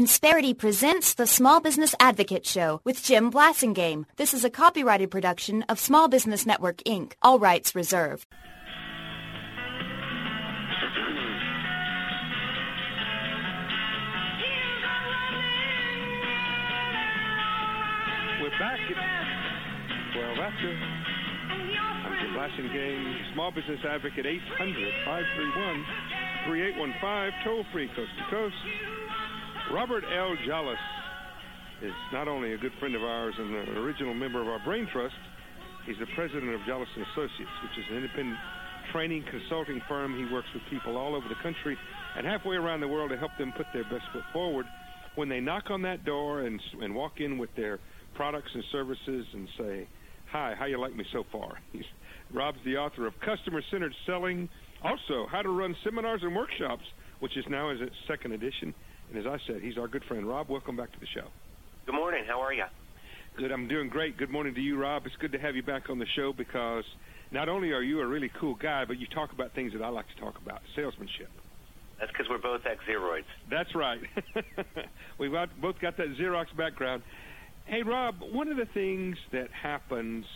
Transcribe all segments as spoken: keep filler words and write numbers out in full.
Insperity presents the Small Business Advocate Show with Jim Blasingame. This is a copyrighted production of Small Business Network, Incorporated. All rights reserved. We're back at twelve after. I'm Jim Blasingame, Small Business Advocate, eight hundred, five three one, three eight one five, toll-free coast to coast. Robert L. Jolles is not only a good friend of ours and an original member of our Brain Trust, he's the president of Jolles and Associates, which is an independent training consulting firm. He works with people all over the country and halfway around the world to help them put their best foot forward when they knock on that door and, and walk in with their products and services and say, "Hi, how you like me so far?" He's, Rob's the author of Customer-Centered Selling, also How to Run Seminars and Workshops, which is now in its second edition. And as I said, he's our good friend. Rob, welcome back to the show. Good morning. How are you? Good. I'm doing great. Good morning to you, Rob. It's good to have you back on the show because not only are you a really cool guy, but you talk about things that I like to talk about, salesmanship. That's because we're both ex-Xeroids. That's right. We've got, both got that Xerox background. Hey, Rob, one of the things that happens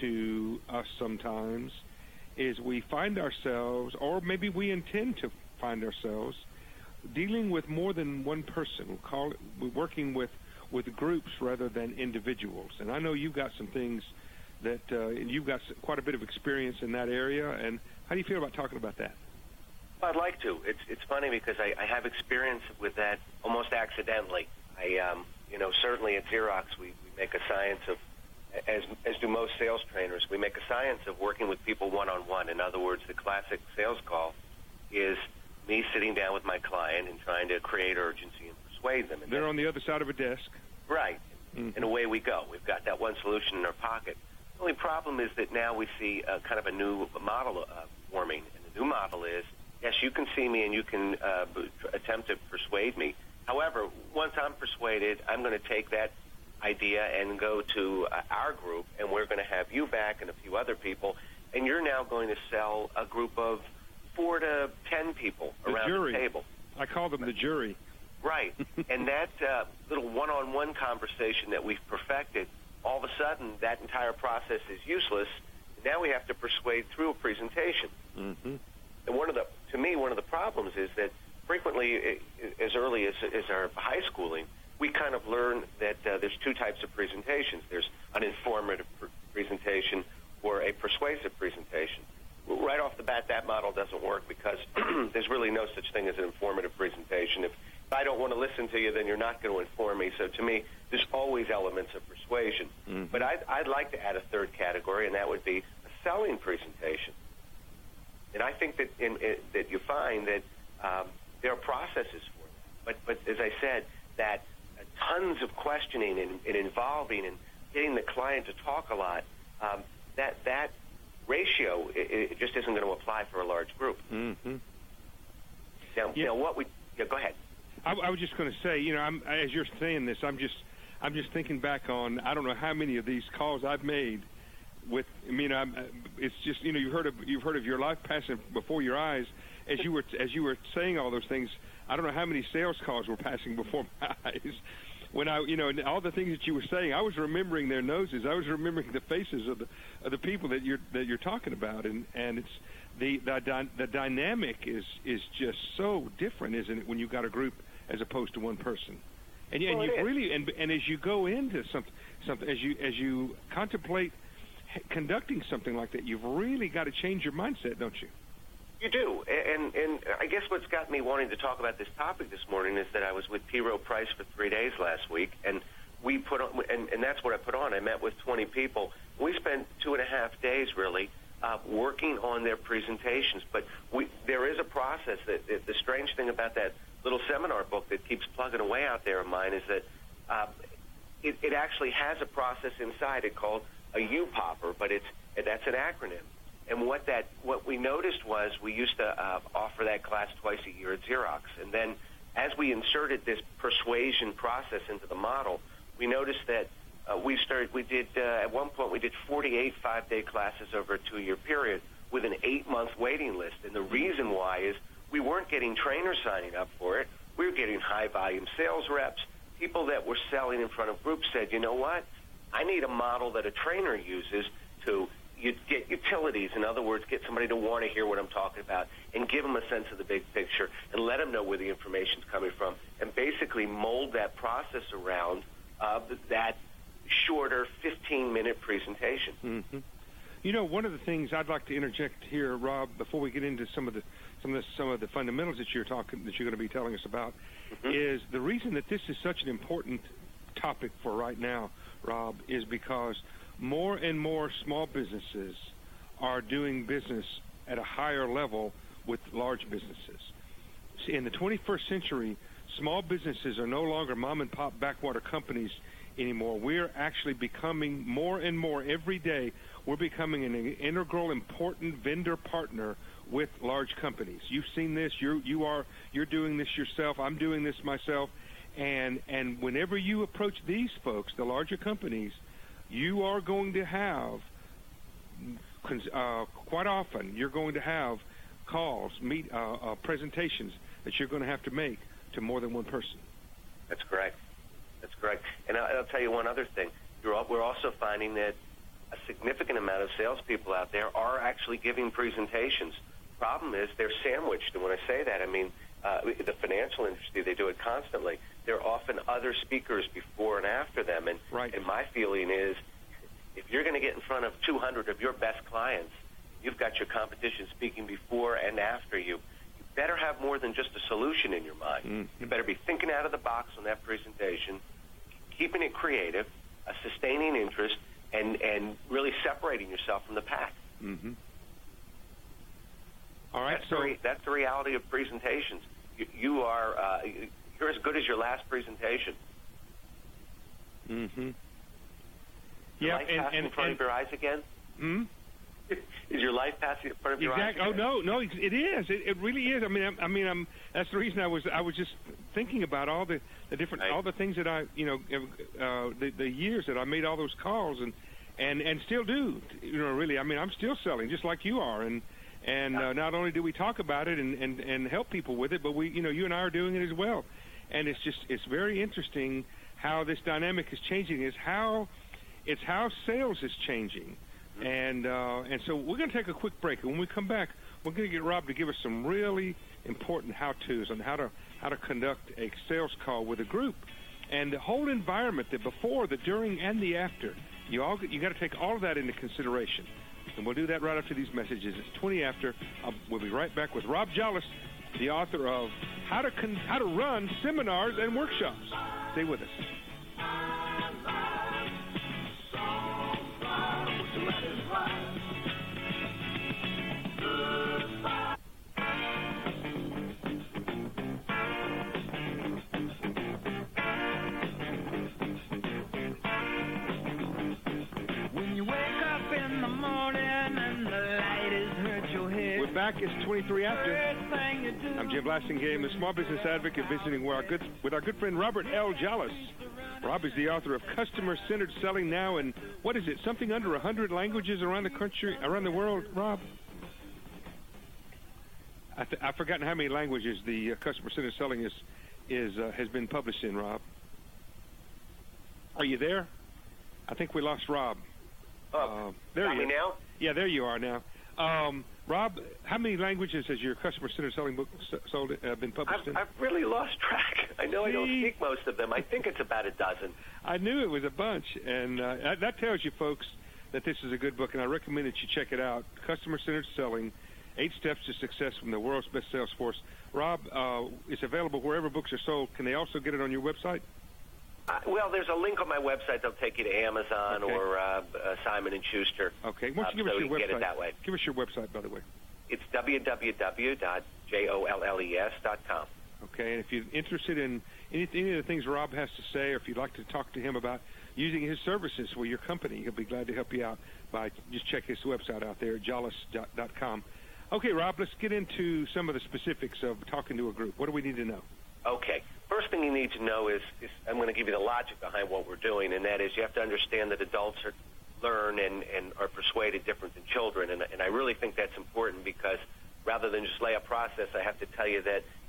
to us sometimes is we find ourselves, or maybe we intend to find ourselves, dealing with more than one person. We'll call it, we're working with, with groups rather than individuals. And I know you've got some things that, uh, and you've got quite a bit of experience in that area. And how do you feel about talking about that? Well, I'd like to. It's it's funny because I, I have experience with that almost accidentally. I, um, you know, certainly at Xerox, we, we make a science of, as as do most sales trainers, we make a science of working with people one-on-one. In other words, the classic sales call is me sitting down with my client and trying to create urgency and persuade them. And They're on the other side of a desk. Right. Mm-hmm. And away we go. We've got that one solution in our pocket. The only problem is that now we see uh, kind of a new model uh, forming. And the new model is, yes, you can see me and you can uh, attempt to persuade me. However, once I'm persuaded, I'm going to take that idea and go to uh, our group, and we're going to have you back and a few other people, and you're now going to sell a group of four to ten people the around jury. the table. I call them the jury. Right. And that uh, little one-on-one conversation that we've perfected, all of a sudden that entire process is useless. Now we have to persuade through a presentation. Mm-hmm. And one of the, to me, one of the problems is that frequently, as early as, as our high schooling, we kind of learn that uh, there's two types of presentations. There's an informative pr- presentation or a persuasive presentation. Right off the bat, that model doesn't work because there's really no such thing as an informative presentation. If, if I don't want to listen to you, then you're not going to inform me. So to me, there's always elements of persuasion. Mm-hmm. But I'd, I'd like to add a third category, and that would be a selling presentation. And I think that in, in, that you find that um, there are processes for that. But, but as I said, that uh, tons of questioning and, and involving and getting the client to talk a lot, um, that that ratio it, it just isn't going to apply for a large group. Mm-hmm. Now, yeah. you know what we? Yeah, go ahead. I, I was just going to say, you know, I'm, as you're saying this, I'm just, I'm just thinking back on, I don't know how many of these calls I've made with, I mean, I'm, it's just, you know, you've heard of, you've heard of your life passing before your eyes, as you were, as you were saying all those things. I don't know how many sales calls were passing before my eyes. When I, you know, and all the things that you were saying, I was remembering their noses. I was remembering the faces of the of the people that you're that you're talking about, and, and it's the the the dynamic is is just so different, isn't it? When you got a group as opposed to one person, and, and well, you really and and as you go into something something as you as you contemplate conducting something like that, you've really got to change your mindset, don't you? You do, and and I guess what's got me wanting to talk about this topic this morning is that I was with T. Rowe Price for three days last week, and we put on, and, and that's what I put on. I met with twenty people. We spent two and a half days really uh, working on their presentations. But we, there is a process. That, that the strange thing about that little seminar book that keeps plugging away out there of mine is that uh, it, it actually has a process inside it called a U popper, but it's that's an acronym. And what that what we noticed was we used to uh, offer that class twice a year at Xerox. And then as we inserted this persuasion process into the model, we noticed that uh, we started, we did, uh, at one point we did forty-eight five-day classes over a two-year period with an eight-month waiting list. And the reason why is we weren't getting trainers signing up for it. We were getting high-volume sales reps. People that were selling in front of groups said, you know what? I need a model that a trainer uses to you get utilities. In other words, get somebody to want to hear what I'm talking about and give them a sense of the big picture and let them know where the information's coming from and basically mold that process around uh, that shorter fifteen-minute presentation. Mm-hmm. You know, one of the things I'd like to interject here, Rob, before we get into some of the some of the, some of the fundamentals that you're talking that you're going to be telling us about, mm-hmm. is the reason that this is such an important topic for right now, Rob, is because more and more small businesses are doing business at a higher level with large businesses. See, in the twenty-first century, small businesses are no longer mom-and-pop backwater companies anymore. We're actually becoming more and more every day. We're becoming an integral, important vendor partner with large companies. You've seen this. You're you are you're doing this yourself. I'm doing this myself. And and whenever you approach these folks, the larger companies, you are going to have uh, quite often. You're going to have calls, meet uh, uh, presentations that you're going to have to make to more than one person. That's correct. That's correct. And I'll, I'll tell you one other thing. You're all, we're also finding that a significant amount of salespeople out there are actually giving presentations. Problem is they're sandwiched. And when I say that, I mean uh, the financial industry, they do it constantly. There are often other speakers before and after them. And, right. and my feeling is if you're going to get in front of two hundred of your best clients, you've got your competition speaking before and after you. You better have more than just a solution in your mind. Mm-hmm. You better be thinking out of the box on that presentation, keeping it creative, a sustaining interest, and, and really separating yourself from the pack. Mm-hmm. All right, that's so the re- that's the reality of presentations. You, you are uh, you're as good as your last presentation. Mm-hmm. Your Yeah, life and, passing and, in front and, of your eyes again. Hmm? Is your life passing in front of your exactly. eyes? Oh no, no, it is. It, it really is. I mean, I, I mean, I'm, that's the reason I was. I was just thinking about all the, the different, right. all the things that I, you know, uh, the, the years that I made all those calls and, and, and still do. You know, really. I mean, I'm still selling just like you are, and and yeah. uh, not only do we talk about it and, and, and help people with it, but we, you know, you and I are doing it as well. And it's just, it's very interesting how this dynamic is changing. Is how, it's how sales is changing. And uh, and so we're going to take a quick break. And when we come back, we're going to get Rob to give us some really important how-tos on how to how to conduct a sales call with a group, and the whole environment, the before, the during, and the after. You all you got to take all of that into consideration. And we'll do that right after these messages. It's twenty after. I'll, we'll be right back with Rob Jolles, the author of How to Con- How to Run Seminars and Workshops. Stay with us. Back. It's twenty-three after. I'm Jim Blasingame, the small business advocate, visiting with our good with our good friend Robert L. Jolles. Rob is the author of Customer-Centered Selling Now in, what is it, something under one hundred languages around the country, around the world, Rob? I th- I've forgotten how many languages the uh, Customer-Centered Selling is is uh, has been published in, Rob. Are you there? I think we lost Rob. Oh, uh, there got you me now? Yeah, there you are now. Um, Rob, how many languages has your Customer-Centered Selling book sold, uh, been published I've, in? I've really lost track. I know See? I don't speak most of them. I think it's about a dozen. I knew it was a bunch, and uh, that, that tells you, folks, that this is a good book, and I recommend that you check it out. Customer-Centered Selling, Eight Steps to Success from the World's Best Sales Force. Rob, uh, it's available wherever books are sold. Can they also get it on your website? Uh, well, there's a link on my website that'll take you to Amazon okay. or uh, uh, Simon and Schuster. Okay. Why don't you uh, give us so your you website? Get it that way. Give us your website, by the way. It's w w w dot jolles dot com. Okay, and if you're interested in any, any of the things Rob has to say, or if you'd like to talk to him about using his services for your company, he'll be glad to help you out by just check his website out there at jolles dot com. Okay, Rob, let's get into some of the specifics of talking to a group. What do we need to know? Okay. First thing you need to know is, is I'm going to give you the logic behind what we're doing, and that is you have to understand that adults are, learn and, and are persuaded different than children. And, and I really think that's important because rather than just lay a process, I have to tell you that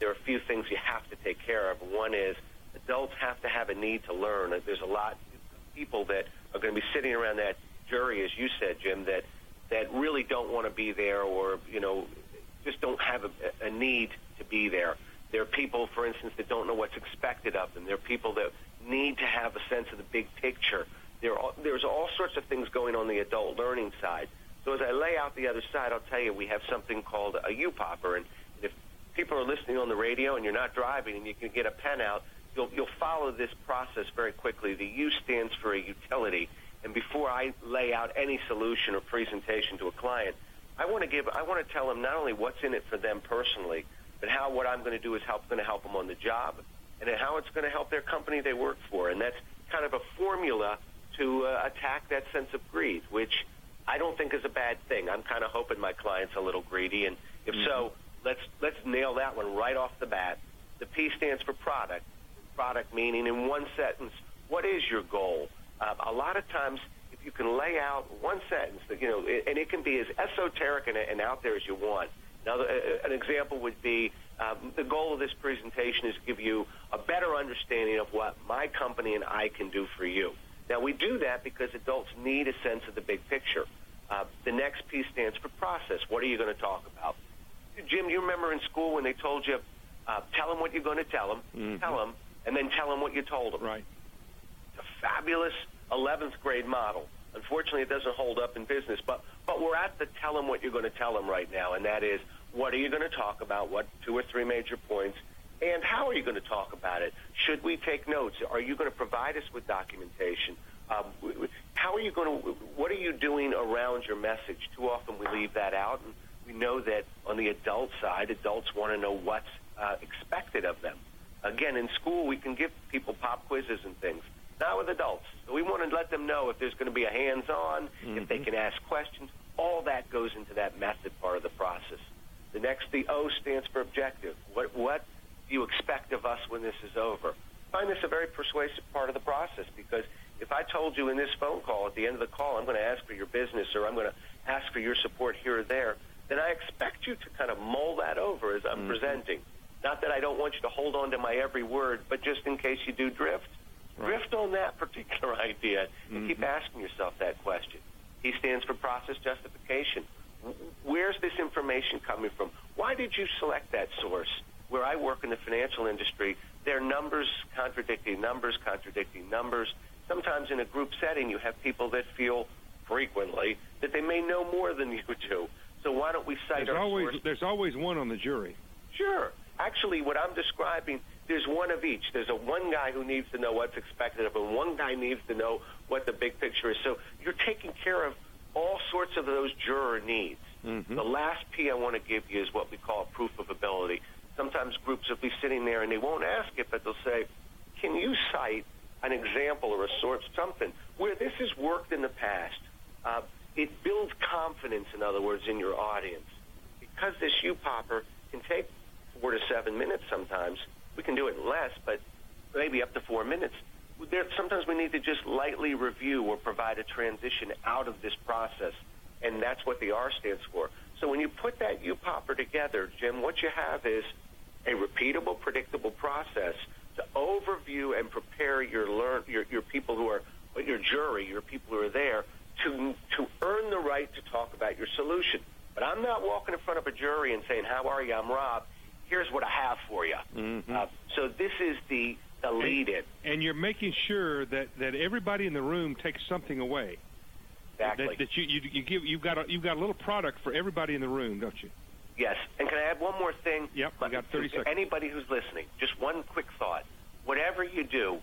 there are a few things you have to take care of. One is adults have to have a need to learn. There's a lot of people that are going to be sitting around that jury, as you said, Jim, that that really don't want to be there, or, you know, just don't have a, a need to be there. There are people, for instance, that don't know what's expected of them. There are people that need to have a sense of the big picture. There are, there's all sorts of things going on the adult learning side. So as I lay out the other side, I'll tell you, we have something called a U-Popper. And if people are listening on the radio and you're not driving and you can get a pen out, you'll, you'll follow this process very quickly. The U stands for a utility. And before I lay out any solution or presentation to a client, I want to give, I want to tell them not only what's in it for them personally, but how what I'm going to do is help going to help them on the job, and how it's going to help their company they work for. And that's kind of a formula to uh, attack that sense of greed, which I don't think is a bad thing. I'm kind of hoping my client's a little greedy, and if mm-hmm. so, let's let's nail that one right off the bat. The P stands for product. Product meaning, in one sentence, what is your goal? Uh, a lot of times, if you can lay out one sentence, that, you know, it, and it can be as esoteric and, and out there as you want. Now, uh, an example would be um, the goal of this presentation is to give you a better understanding of what my company and I can do for you. Now, we do that because adults need a sense of the big picture. Uh, the next P stands for process. What are you going to talk about? Jim, you remember in school when they told you, uh, tell them what you're going to tell them, mm-hmm. tell them, and then tell them what you told them. Right. It's a fabulous eleventh grade model. Unfortunately, it doesn't hold up in business, but, but we're at the tell them what you're going to tell them right now, and that is, what are you going to talk about, what two or three major points, and how are you going to talk about it? Should we take notes? Are you going to provide us with documentation? Um, how are you going to, what are you doing around your message? Too often we leave that out, and we know that on the adult side, adults want to know what's uh, expected of them. Again, in school, we can give people pop quizzes and things. Not with adults. So we want to let them know if there's going to be a hands-on, mm-hmm. if they can ask questions. All that goes into that method part of the process. The next, the O stands for objective. What, what do you expect of us when this is over? I find this a very persuasive part of the process, because if I told you in this phone call, at the end of the call, I'm going to ask for your business, or I'm going to ask for your support here or there, then I expect you to kind of mull that over as I'm mm-hmm. presenting. Not that I don't want you to hold on to my every word, but just in case you do drift. Right. Drift on that particular idea and mm-hmm. keep asking yourself that question. P stands for process justification. Where's this information coming from? Why did you select that source? Where I work in the financial industry, there are numbers contradicting numbers, contradicting numbers. Sometimes in a group setting, you have people that feel frequently that they may know more than you do. So why don't we cite there's our always, source? There's always one on the jury. Sure. Actually, what I'm describing, there's one of each. There's a one guy who needs to know what's expected of him. One guy needs to know what the big picture is. So you're taking care of all sorts of those juror needs. Mm-hmm. The last P I want to give you is what we call proof of ability. Sometimes groups will be sitting there and they won't ask it, but they'll say, can you cite an example or a source, something where this has worked in the past? Uh, it builds confidence, in other words, in your audience. Because this U-Popper can take four to seven minutes sometimes. We can do it in less, but maybe up to four minutes. There, sometimes we need to just lightly review or provide a transition out of this process, and that's what the R stands for. So when you put that U-Popper together, Jim, what you have is a repeatable, predictable process to overview and prepare your learn your, your people who are, your jury, your people who are there, to to earn the right to talk about your solution. But I'm not walking in front of a jury and saying, how are you? I'm Rob. Here's what I have for you. Mm-hmm. Uh, so this is the, the lead-in. And, and you're making sure that, that everybody in the room takes something away. Exactly. That, that you, you, you give, you've, got a, you've got a little product for everybody in the room, don't you? Yes. And can I add one more thing? Yep, I got thirty seconds. Anybody who's listening, just one quick thought. Whatever you do,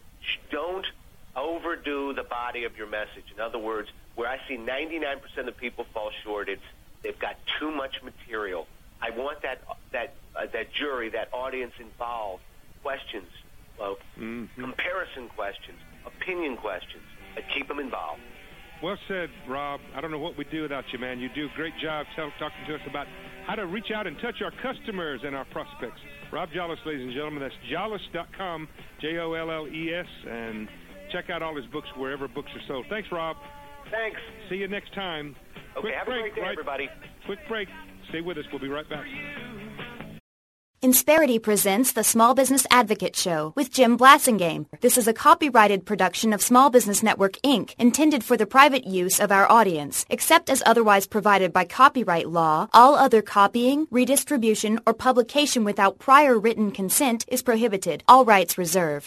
don't overdo the body of your message. In other words, where I see ninety-nine percent of people fall short, it's they've got too much material. I want that that uh, that jury, that audience involved. Questions, uh, mm-hmm. comparison questions, opinion questions. Uh, keep them involved. Well said, Rob. I don't know what we'd do without you, man. You do a great job tell, talking to us about how to reach out and touch our customers and our prospects. Rob Jolles, ladies and gentlemen. That's jolles dot com, J O L L E S, and check out all his books wherever books are sold. Thanks, Rob. Thanks. See you next time. Okay, Quick have break, a great day, right? everybody. Quick break. Stay with us. We'll be right back. Insperity presents the Small Business Advocate Show with Jim Blasingame. This is a copyrighted production of Small Business Network, Incorporated, intended for the private use of our audience. Except as otherwise provided by copyright law, all other copying, redistribution, or publication without prior written consent is prohibited. All rights reserved.